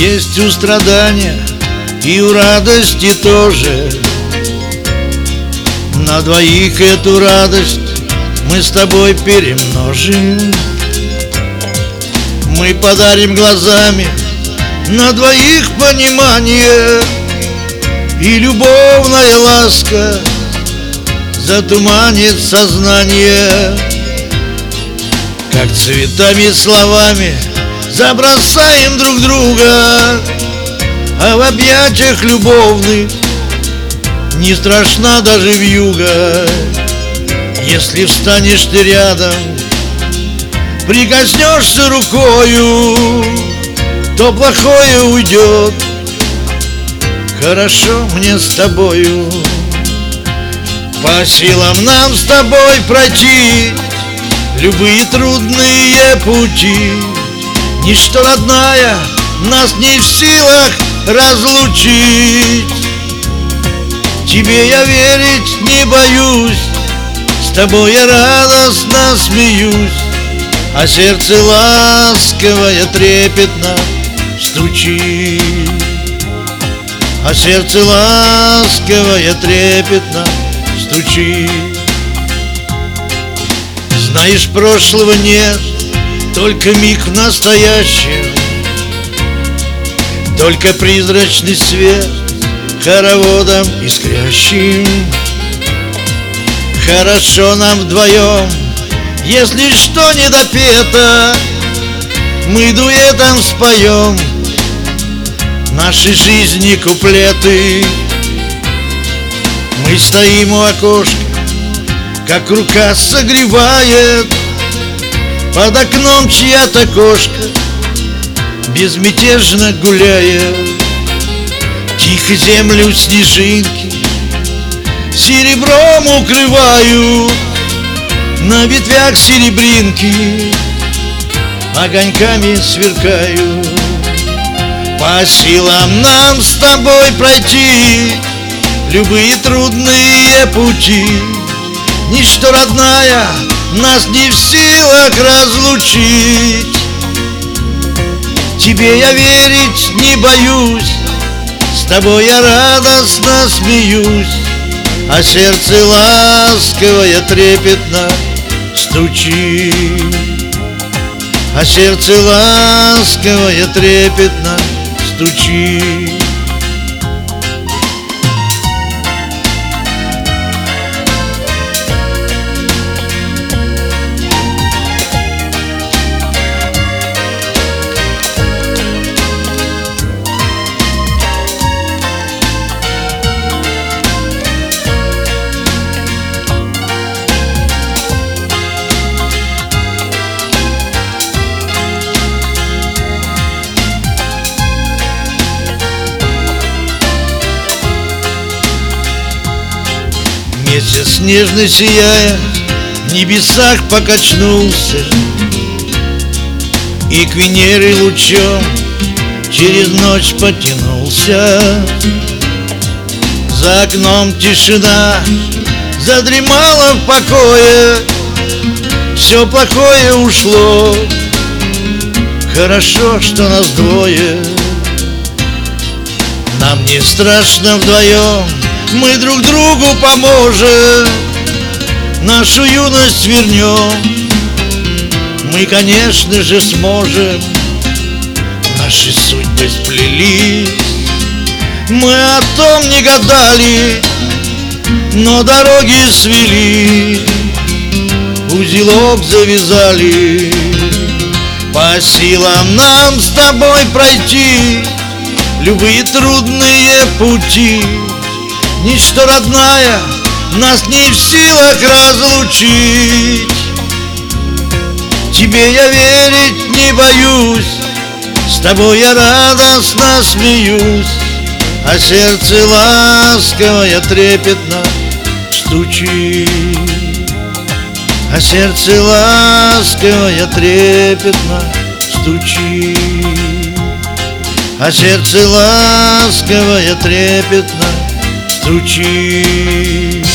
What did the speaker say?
Есть у страдания и у радости тоже. На двоих эту радость мы с тобой перемножим. Мы подарим глазами на двоих понимание, и любовная ласка затуманит сознание. Как цветами словами забросаем друг друга, а в объятиях любовных не страшна даже вьюга. Если встанешь ты рядом, прикоснешься рукою, то плохое уйдет. Хорошо мне с тобою. По силам нам с тобой пройти любые трудные пути. Ничто, родная, нас не в силах разлучить. Тебе я верить не боюсь, с тобой я радостно смеюсь, а сердце ласковое трепетно стучит. А сердце ласковое трепетно стучит. Знаешь, прошлого нет, только миг в настоящем, только призрачный свет хороводом искрящим. Хорошо нам вдвоем, если что не допето, мы дуэтом споем нашей жизни куплеты. Мы стоим у окошка, как рука согревает, под окном чья-то кошка безмятежно гуляет. Тихо землю снежинки серебром укрывают, на ветвях серебринки огоньками сверкают. По силам нам с тобой пройти любые трудные пути. Ничто, родная, нас не в силах разлучить. Тебе я верить не боюсь, с тобой я радостно смеюсь, а сердце ласковое трепетно стучит. А сердце ласковое трепетно стучит. Месяц нежно сияя в небесах покачнулся, и к Венере лучом через ночь потянулся. За окном тишина задремала в покое, все плохое ушло, хорошо, что нас двое. Нам не страшно вдвоем, мы друг другу поможем, нашу юность вернем. Мы, конечно же, сможем. Наши судьбы сплелись, мы о том не гадали, но дороги свели, узелок завязали. По силам нам с тобой пройти любые трудные пути. Ничто, родная, нас не в силах разлучить. Тебе я верить не боюсь, с тобой я радостно смеюсь, а сердце ласковое трепетно стучит. А сердце ласковое трепетно стучит. А сердце ласковое трепетно стучит.